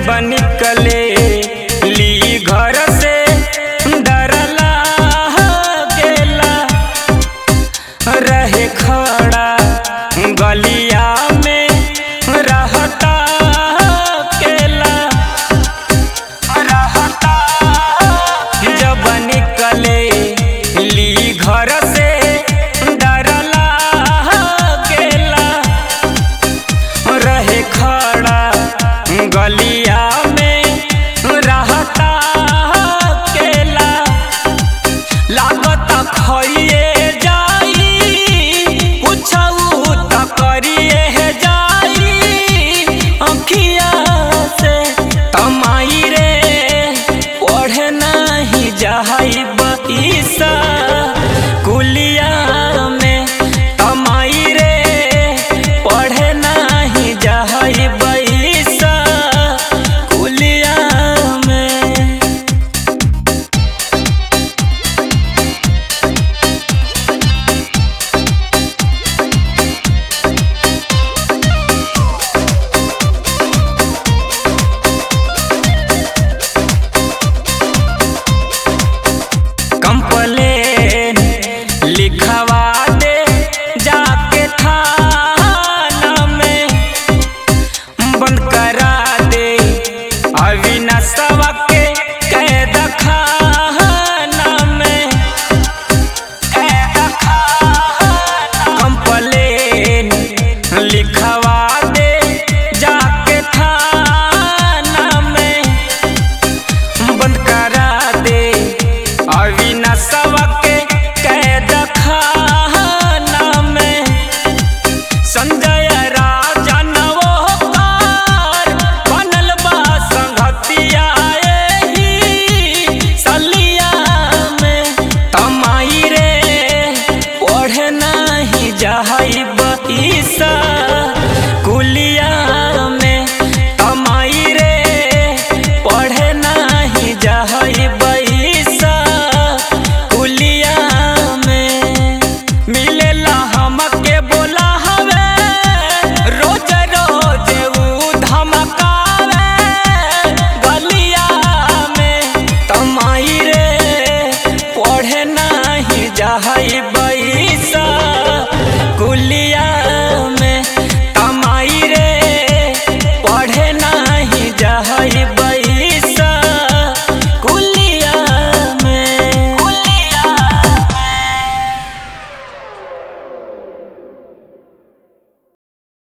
जब निकले ली घर से डरला गेला रहे खड़ा गलिया में रहता केला रहता जब निकले ली घर से डरला गेला रहे खड़ा गलिया में रहता केला लागत खइए जाई कुछऊ त करिए जाई अखिया से तमाई रे पढ़े नहीं जाई बईसा कुलिया में तमाई रे पढ़े नहीं जाई बईसा कुलिया में। कंप्लेन लिखवा दे जाके थाना में बंद करा दे अविनाशवा के कैद खाना में कैद खाना। कंप्लेन लिखवा दे जाके थाना में बंद करा दे अविनाशवा के कैद खाना में। संजय राजन ओकार बनल बा संगतिया एही सलिया में तमाई रे पढ़े नहीं जाई बईसा।